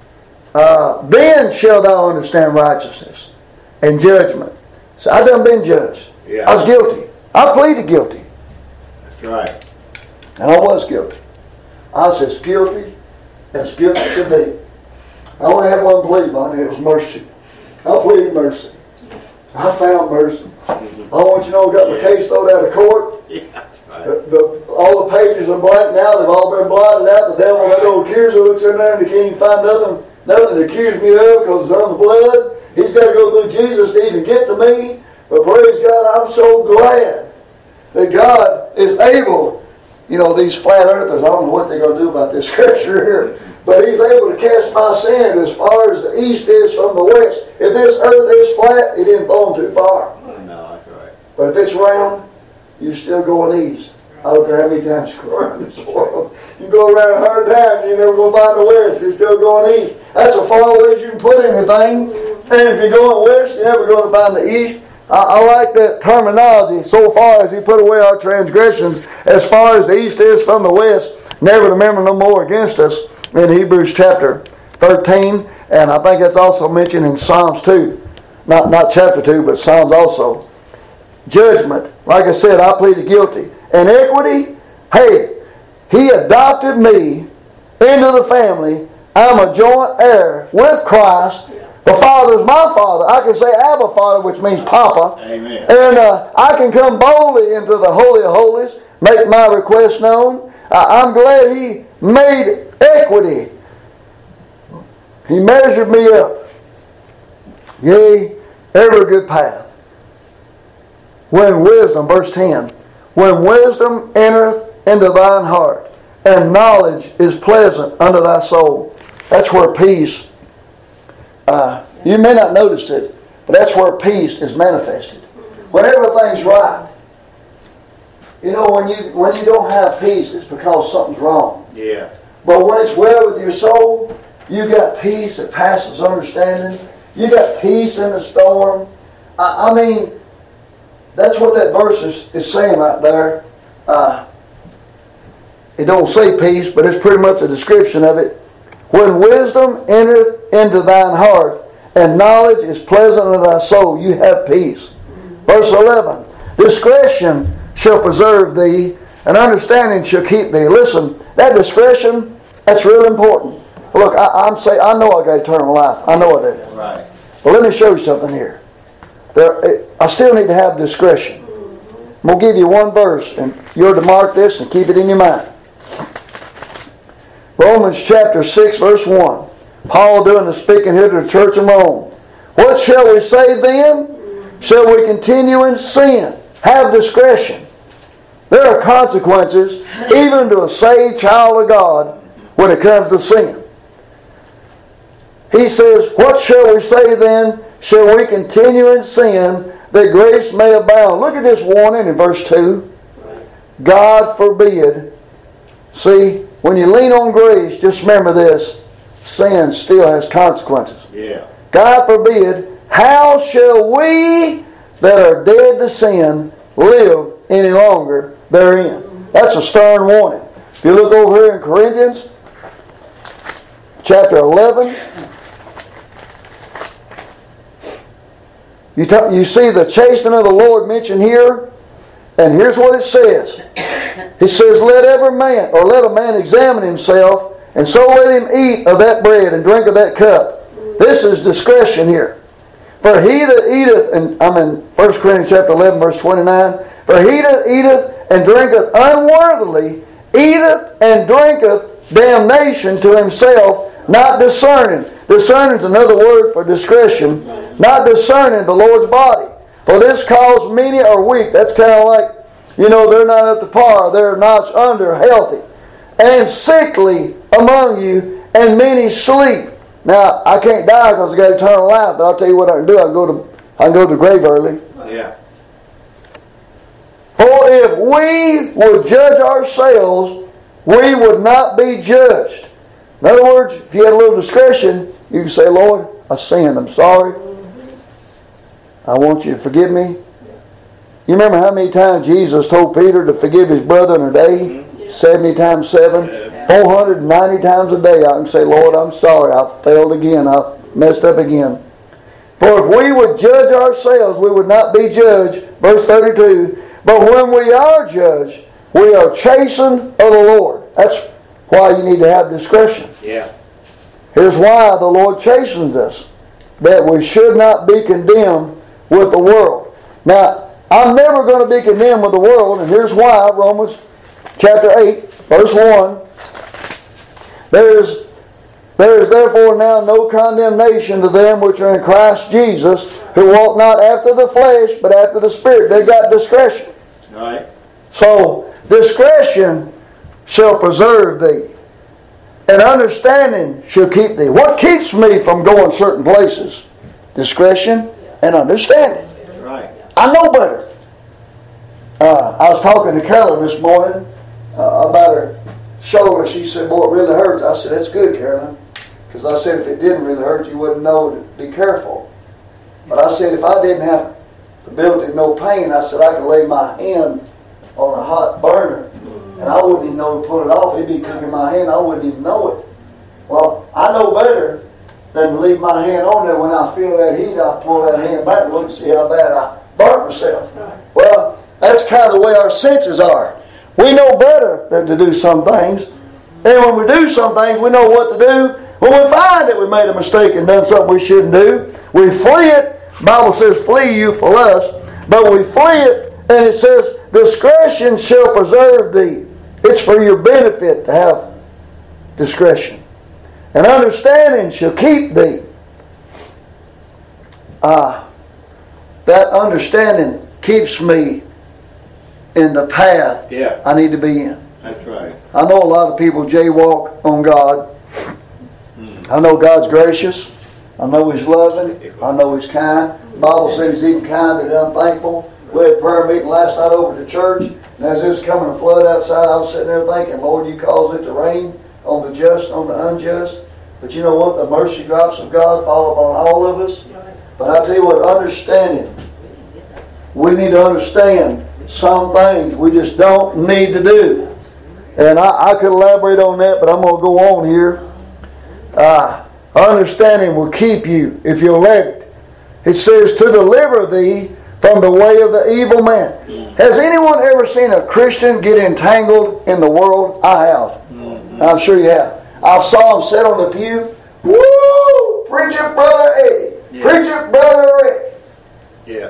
then shalt thou understand righteousness and judgment. So I done been judged. Yeah. I was guilty. I pleaded guilty. That's right. And I was guilty. I was as guilty could be. I only had one plea, man. It was mercy. I pleaded mercy. I found mercy. I want you to know I got my case thrown out of court. Yeah. Right. All the pages are blank now. They've all been blotted out. The devil, that old accuser, looks in there and he can't even find nothing to accuse me of because it's on the blood. He's got to go through Jesus to even get to me. But praise God, I'm so glad that God is able. You know, these flat earthers, I don't know what they're going to do about this scripture here. But He's able to cast my sin as far as the east is from the west. If this earth is flat, it didn't fall too far. No, that's right. But if it's round, you're still going east. I don't care how many times you go around this world. You go around 100 times, you're never going to find the west. You're still going east. That's as far as you can put anything. And if you're going west, you're never going to find the east. I like that terminology. So far as He put away our transgressions, as far as the east is from the west, never to remember no more against us. In Hebrews chapter 13, and I think that's also mentioned in Psalms 2. Not chapter 2, but Psalms also. Judgment. Like I said, I pleaded guilty. Iniquity, hey, He adopted me into the family. I'm a joint heir with Christ. The Father's my Father. I can say Abba Father, which means Papa. Amen. And I can come boldly into the Holy of Holies, make my request known. I'm glad He made equity. He measured me up. Yea, every good path. When wisdom, verse 10, when wisdom entereth into thine heart, and knowledge is pleasant unto thy soul. That's where peace, you may not notice it, but that's where peace is manifested. When everything's right. You know, when you don't have peace, it's because something's wrong. Yeah. But when it's well with your soul, you've got peace that passes understanding. You got peace in the storm. I mean, that's what that verse is saying right there. It don't say peace, but it's pretty much a description of it. When wisdom entereth into thine heart, and knowledge is pleasant unto thy soul, you have peace. Verse 11, discretion shall preserve thee, and understanding shall keep thee. Listen, that discretion, that's real important. Look, I know I got eternal life. I know I do. Right. But let me show you something here. I still need to have discretion. I'm going to give you one verse, and you're to mark this and keep it in your mind. Romans chapter 6, verse 1. Paul doing the speaking here to the church in Rome. What shall we say then? Shall we continue in sin? Have discretion. There are consequences, even to a saved child of God, when it comes to sin. He says, what shall we say then? Shall we continue in sin that grace may abound? Look at this warning in verse 2. God forbid. See, when you lean on grace, just remember this. Sin still has consequences. Yeah. God forbid. How shall we that are dead to sin live any longer therein? That's a stern warning. If you look over here in Corinthians chapter 11, you see the chastening of the Lord mentioned here, and here's what it says. It says, let a man examine himself, and so let him eat of that bread and drink of that cup. This is discretion here. For he that eateth, and I'm in 1 Corinthians chapter 11, verse 29, for he that eateth and drinketh unworthily, eateth and drinketh damnation to himself, not discerning. Discerning is another word for discretion. Not discerning the Lord's body. For this cause many are weak. That's kind of like, they're not up to par. They're a notch under healthy. And sickly among you, and many sleep. Now, I can't die because I got eternal life, but I'll tell you what I can do. I can go to the grave early. Yeah. For if we would judge ourselves, we would not be judged. In other words, if you had a little discretion, you can say, Lord, I sinned. I'm sorry. I want you to forgive me. You remember how many times Jesus told Peter to forgive his brother in a day? 70 times 7. 490 times a day I can say, Lord, I'm sorry. I failed again. I messed up again. For if we would judge ourselves, we would not be judged. Verse 32. But when we are judged, we are chastened of the Lord. That's why you need to have discretion. Yeah. Here's why the Lord chastens us. That we should not be condemned with the world. Now, I'm never going to be condemned with the world, and here's why. Romans chapter 8, verse 1. There is therefore now no condemnation to them which are in Christ Jesus, who walk not after the flesh, but after the Spirit. They got discretion. Right. So, discretion shall preserve thee, and understanding shall keep thee. What keeps me from going certain places? Discretion and understanding. Right. I know better. I was talking to Carolyn this morning about her shoulder. She said, boy, it really hurts. I said, that's good, Carolyn. Because I said, if it didn't really hurt, you wouldn't know to be careful. But I said, if I didn't have the ability to know pain, I said, I could lay my hand on a hot burner, and I wouldn't even know to pull it off. It'd be cooking my hand. I wouldn't even know it. Well, I know better than to leave my hand on there. When I feel that heat, I pull that hand back and look and see how bad I burnt myself. Well, that's kind of the way our senses are. We know better than to do some things. And when we do some things, we know what to do. When we find that we made a mistake and done something we shouldn't do, we flee it. The Bible says, flee youthful lust. But we flee it, and it says, discretion shall preserve thee. It's for your benefit to have discretion. And understanding shall keep thee. That understanding keeps me in the path I need to be in. That's right. I know a lot of people jaywalk on God. I know God's gracious. I know He's loving. I know He's kind. The Bible says He's even kind to the unthankful. We had a prayer meeting last night over at the church, and as it was coming a flood outside, I was sitting there thinking, Lord, You cause it to rain on the just, on the unjust. But you know what? The mercy drops of God fall upon all of us. But I tell you what, understanding. We need to understand some things we just don't need to do. And I could elaborate on that, but I'm going to go on here. Understanding will keep you if you'll let it. It says to deliver thee from the way of the evil man. Has anyone ever seen a Christian get entangled in the world? I have. I'm sure you have. I saw him sit on the pew. Woo! Preach it, Brother Eddie. Yeah. Preach it, Brother Rick. Yeah.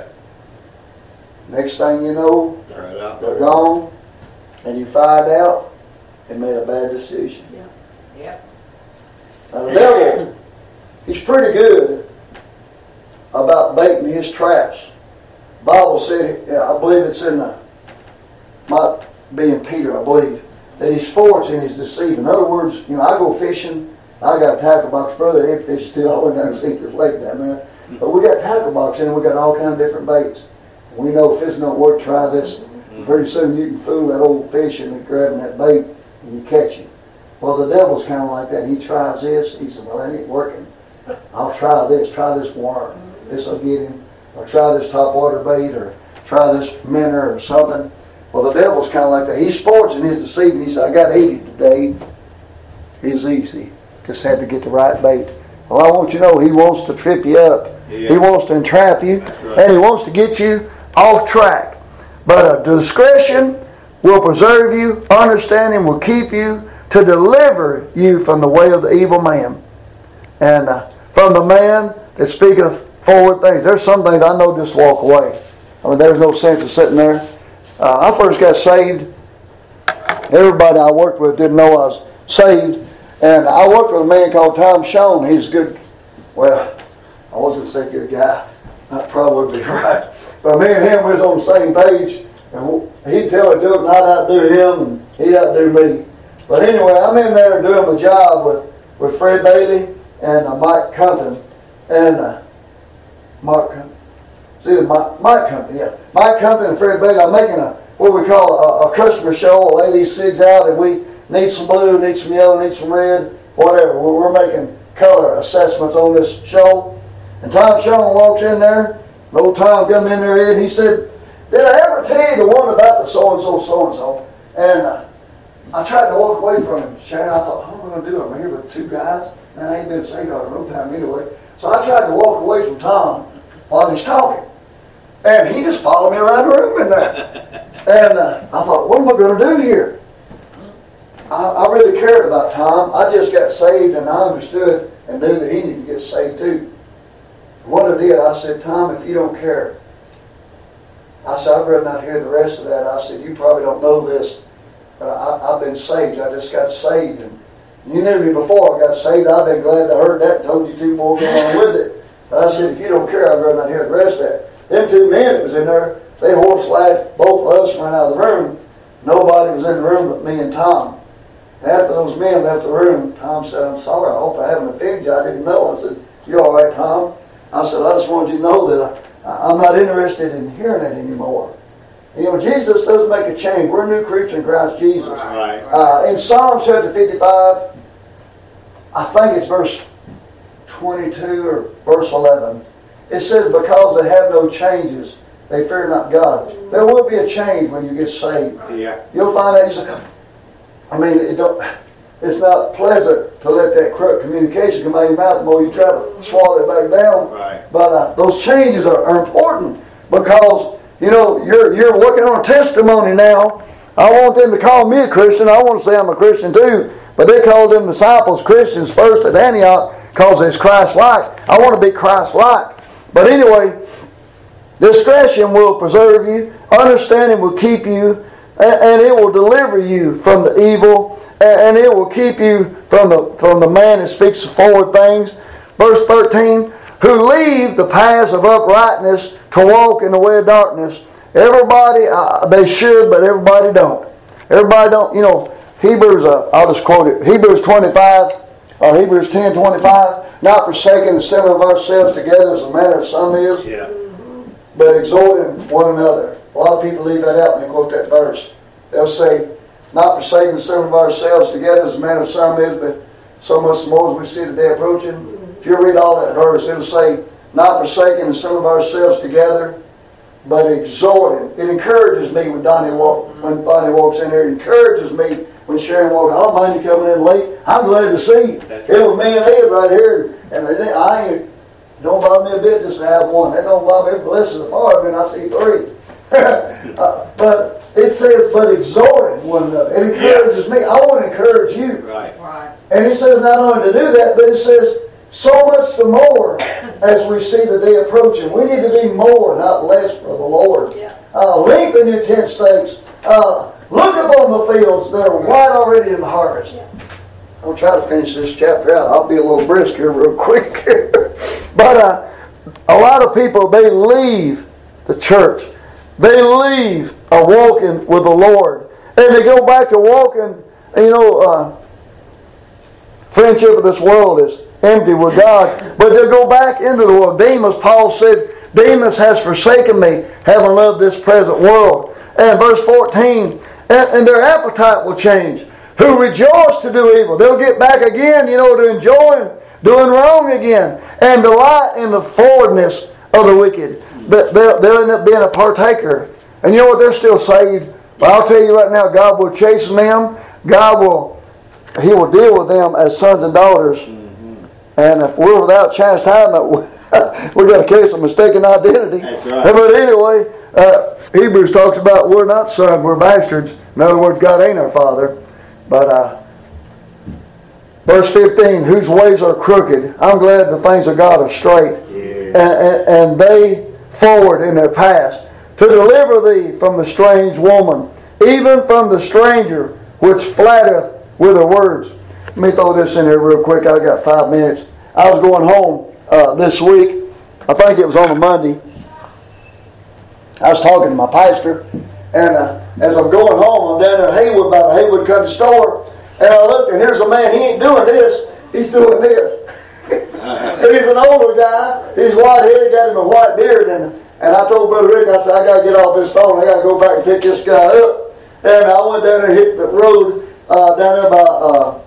Next thing you know, Right out they're there. gone. And you find out they made a bad decision. Yep. Now the devil, he's pretty good about baiting his traps. The Bible said, I believe it's in might be in Peter, I believe, that he sports and he's deceiving. In other words, I go fishing. I got a tackle box. Brother Ed fishes too. I went down and sink this lake down there. But we got tackle box and we got all kind of different baits. We know if this don't work, try this. And pretty soon you can fool that old fish into grabbing that bait and you catch him. Well, the devil's kind of like that. He tries this. He says, well, that ain't working. I'll try this. Try this worm. This will get him. Or try this topwater bait. Or try this minnow or something. Well, the devil's kind of like that. He sports and he's deceiving. He said, I got 80 today. It's easy. Just had to get the right bait. Well, I want you to know he wants to trip you up. Yeah. He wants to entrap you. Right. And he wants to get you off track. But discretion will preserve you. Understanding will keep you to deliver you from the way of the evil man. And from the man that speaketh forward things. There's some things I know just walk away. I mean, there's no sense of sitting there. I first got saved. Everybody I worked with didn't know I was saved. And I worked with a man called Tom Schoen. He's good. Well, I wasn't going to say good guy. That probably would be right. But me and him was on the same page. And he'd tell a joke and I'd outdo him and he'd outdo me. But anyway, I'm in there doing my job with Fred Bailey and Mike Compton. And Mike Compton, yeah. Mike Compton and Fred Bailey. I'm making what we call a customer show. I'll lay these cigs out and we need some blue, need some yellow, need some red, whatever. We're making color assessments on this show. And Tom Schoen walks in there. Old Tom come in there and he said, did I ever tell you the one about the so-and-so, so-and-so? And I tried to walk away from him, Sharon. I thought, what am I going to do? I'm here with two guys. Man, I ain't been saved all no time anyway. So I tried to walk away from Tom while he's talking. And he just followed me around the room in there. And I thought, what am I going to do here? I really cared about Tom. I just got saved and I understood and knew that he needed to get saved too. What I did, I said, Tom, if you don't care, I said, I'd rather not hear the rest of that. I said, you probably don't know this, but I've been saved. I just got saved. And you knew me before I got saved. I've been glad I heard that and told you two more go on with it. But I said, if you don't care, I'd rather not hear the rest of that. Them two men that was in there, they horse laughed both of us ran out of the room. Nobody was in the room but me and Tom. After those men left the room, Tom said, I'm sorry, I hope I haven't offended you. I didn't know. I said, you all right, Tom? I said, I just wanted you to know that I'm not interested in hearing it anymore. Jesus does make a change. We're a new creature in Christ Jesus. Right. In Psalm chapter 55, I think it's verse 22 or verse 11, it says, because they have no changes, they fear not God. There will be a change when you get saved. Yeah. You'll find out, it's not pleasant to let that corrupt communication come out of your mouth the more you try to swallow it back down. Right. But those changes are important because, you're working on a testimony now I want them to call me a Christian. I want to say I'm a Christian too. But they called them disciples Christians first at Antioch because it's Christ-like. I want to be Christ-like. But anyway, discretion will preserve you. Understanding will keep you. And it will deliver you from the evil. And it will keep you from the man that speaks forward things. Verse 13, who leave the paths of uprightness to walk in the way of darkness. Everybody, they should, but everybody don't. Everybody don't, Hebrews, I'll just quote it. Hebrews 25, or Hebrews 10:25, not forsaking the assembly of ourselves together as the manner of some is, but exhorting one another. A lot of people leave that out when they quote that verse. They'll say, not forsaking the assembly of ourselves together as the manner of some is, but so much more as we see the day approaching. If you read all that verse, it'll say, not forsaking the assembly of ourselves together, but exhorting. It encourages me when Bonnie walks in here. It encourages me when Sharon walks. I don't mind you coming in late. I'm glad to see you. It was me and Ed right here, and don't bother me a bit just to have one. That don't bother me. Bless the Lord, I see three. But it says, but exhorting one another. It encourages me. I want to encourage you. Right. And it says not only to do that, but it says so much the more as we see the day approaching. We need to be more, not less, for the Lord. Lengthen your tent stakes. Look upon the fields that are white already in the harvest. I'll try to finish this chapter out. I'll be a little brisk here real quick. But a lot of people, they leave the church. They leave walking with the Lord. And they go back to walking, friendship with this world is empty with God. But they go back into the world. Demas, Paul said, Demas has forsaken me, having loved this present world. And verse 14, and their appetite will change. Who rejoice to do evil. They'll get back again, to enjoy doing wrong again. And delight in the forwardness of the wicked. They'll end up being a partaker. And you know what? They're still saved. But I'll tell you right now, God will chasten them. He will deal with them as sons and daughters. And if we're without chastisement, we've got a case of mistaken identity. That's right. But anyway, Hebrews talks about we're not sons, we're bastards. In other words, God ain't our father. But verse 15, whose ways are crooked. I'm glad the things of God are straight. And they forward in their past. To deliver thee from the strange woman, even from the stranger which flattereth with her words. Let me throw this in here real quick. I got 5 minutes. I was going home this week. I think it was on a Monday. I was talking to my pastor. And as I'm going home, I'm down there in Haywood by the Haywood Country Store. And I looked, and here's a man. He ain't doing this. He's doing this. And he's an older guy. He's white-headed, got him a white beard. And I told Brother Rick, I said, I got to get off this phone. I got to go back and pick this guy up. And I went down there and hit the road down there by,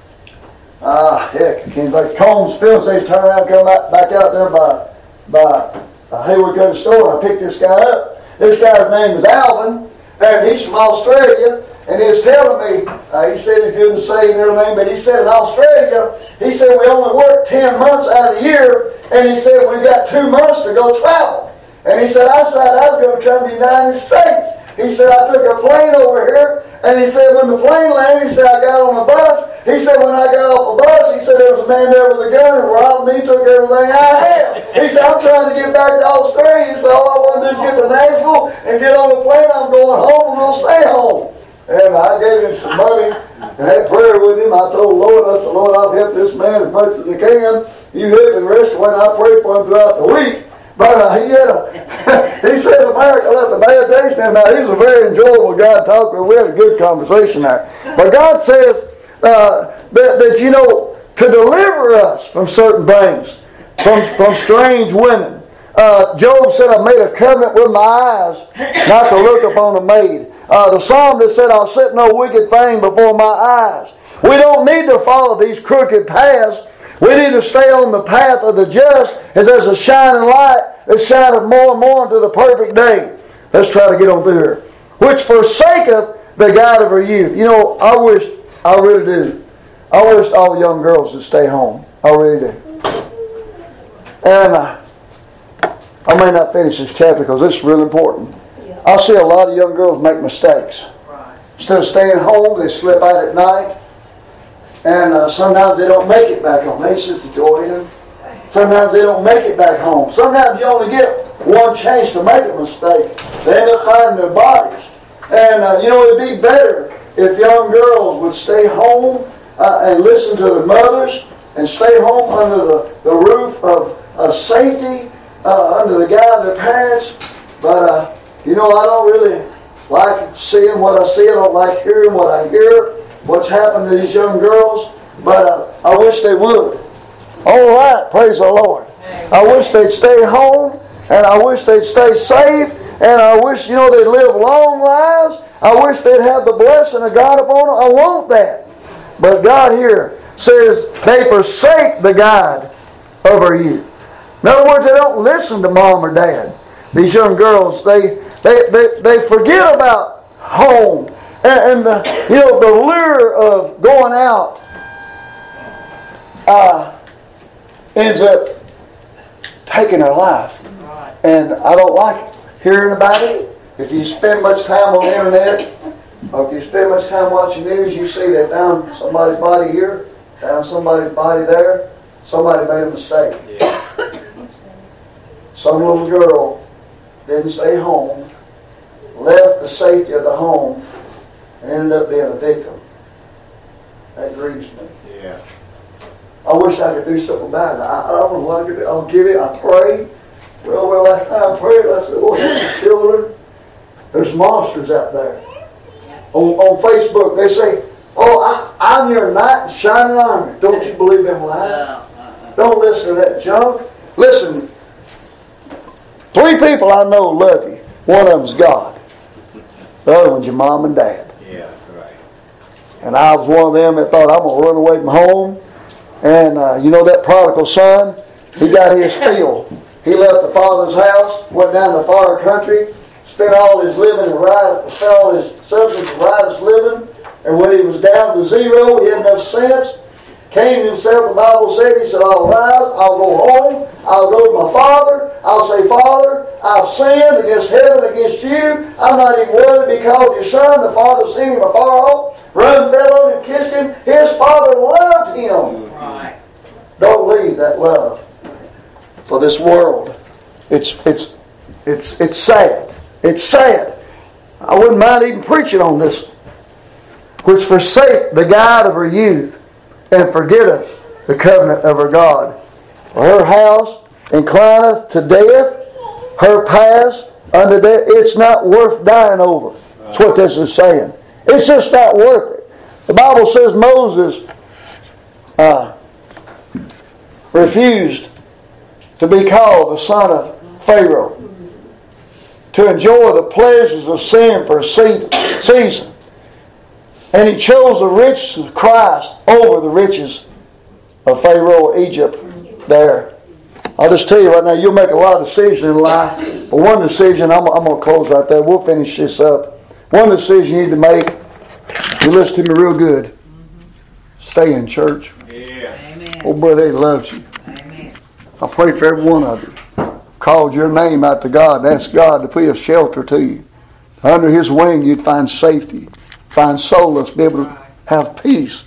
I can't think, Combs Filling Station, turn around and come back out there by Haywood Country Store. And I picked this guy up. This guy's name is Alvin, and he's from Australia. And he was telling me, he said he's good to say and everything, but he said in Australia, he said we only work 10 months out of the year, and he said we've got 2 months to go travel. And he said, I said I was going to come to the United States. He said, I took a plane over here, and he said when the plane landed, he said, I got on a bus. He said, when I got off the bus, he said, there was a man there with a gun and robbed me, took everything I had. He said, I'm trying to get back to Australia. He said, all I want to do is get to Nashville and get on the plane. I'm going home, and we'll stay home. And I gave him some money and had prayer with him. I told the Lord, I said, Lord, I've helped this man as much as I can. You help him rest when I pray for him throughout the week. But he said America left a bad taste in him. Now, he's a very enjoyable guy to talk with. We had a good conversation there. But God says that to deliver us from certain things, from strange women. Job said, I made a covenant with my eyes not to look upon a maid. The psalmist said, I'll set no wicked thing before my eyes. We don't need to follow these crooked paths. We need to stay on the path of the just as there's a shining light that shineth more and more unto the perfect day. Let's try to get on through here. Which forsaketh the God of her youth. I really do. I wish all young girls would stay home. I really do. And I may not finish this chapter because this is really important. I see a lot of young girls make mistakes. Instead of staying home, they slip out at night. And sometimes they don't make it back home. Hey, Sister Joanne. Sometimes they don't make it back home. Sometimes you only get one chance to make a mistake. They end up finding their bodies. And, it'd be better if young girls would stay home and listen to their mothers and stay home under the roof of safety, under the guide of their parents. But, I don't really like seeing what I see. I don't like hearing what I hear, what's happened to these young girls. But I wish they would. All right, praise the Lord. I wish they'd stay home, and I wish they'd stay safe, and I wish, they'd live long lives. I wish they'd have the blessing of God upon them. I want that. But God here says they forsake the guide of her youth. In other words, they don't listen to mom or dad. These young girls, they forget about home and the lure of going out ends up taking their life. And I don't like hearing about it. If you spend much time on the internet, or if you spend much time watching news, you see they found somebody's body here, found somebody's body there. Somebody made a mistake. Yeah. Some little girl didn't stay home, left the safety of the home, and ended up being a victim. That grieves me. Yeah. I wish I could do something about it. I don't know what I could do. I'll give it. I pray. Well, last time I prayed, I said, Lord, help the children. There's monsters out there. On Facebook, they say, I'm your knight in shining armor. Don't you believe them lies? Don't listen to that junk. Listen, 3 people I know love you. One of them's God. The other one's your mom and dad. Yeah, right. And I was one of them that thought, I'm going to run away from home. And that prodigal son, he got his fill. He left the father's house, went down to the far country, spent all his living and spent all his substance and riotous living. And when he was down to zero, he had enough sense. Came to himself, the Bible said, he said, I'll rise, I'll go home, I'll go to my father, I'll say, Father, I've sinned against heaven, against you. I'm not even worthy to be called your son. The father seen him afar off, run, fell on him, kissed him. His father loved him. Right. Don't leave that love for this world. It's sad. It's sad. I wouldn't mind even preaching on this. Which forsake the guide of her youth, and forgetteth the covenant of her God. For her house inclineth to death, her paths unto death. It's not worth dying over. That's what this is saying. It's just not worth it. The Bible says Moses refused to be called the son of Pharaoh, to enjoy the pleasures of sin for a season. And he chose the riches of Christ over the riches of Pharaoh or Egypt there. I'll just tell you right now, you'll make a lot of decisions in life. But one decision, I'm going to close right there. We'll finish this up. One decision you need to make, you listen to me real good. Stay in church. Yeah. Amen. Oh, boy, they love you. Amen. I pray for every one of you. Called your name out to God and asked God to be a shelter to you. Under His wing, you'd find safety. Find solace, be able to have peace.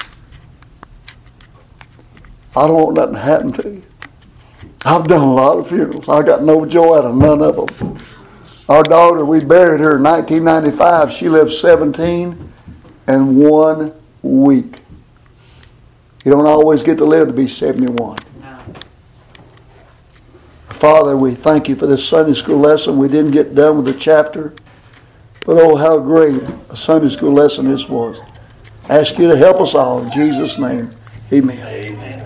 I don't want nothing to happen to you. I've done a lot of funerals. I got no joy out of none of them. Our daughter, we buried her in 1995. She lived 17 and 1 week. You don't always get to live to be 71. No. Father, we thank you for this Sunday school lesson. We didn't get done with the chapter. But oh, how great a Sunday school lesson this was. I ask you to help us all in Jesus' name. Amen. Amen.